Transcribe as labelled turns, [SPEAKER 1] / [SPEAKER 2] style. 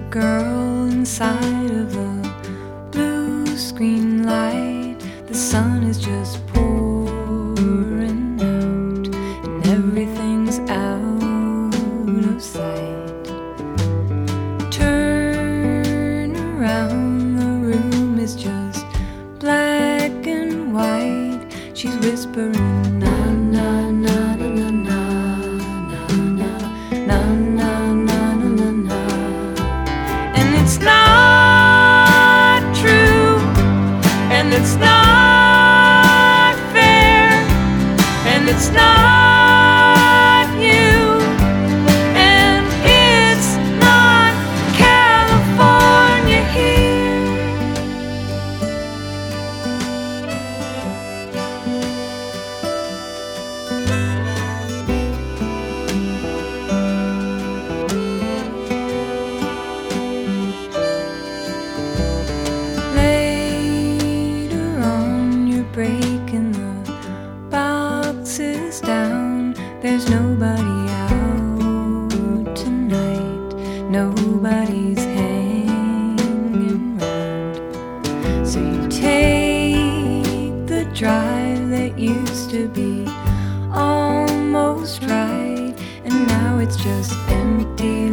[SPEAKER 1] girl inside of a blue screen light. The sun is just pouring out, and everything's out of sight. Turn around, the room is just black and white. She's whispering, na na na na na na na na na na na na. And it's not true, and it's not fair, and it's not you, and it's not California here. Later on, you're breaking the boxes down. There's nobody out tonight, nobody's hanging round. So you take the drive that used to be almost right, and now it's just empty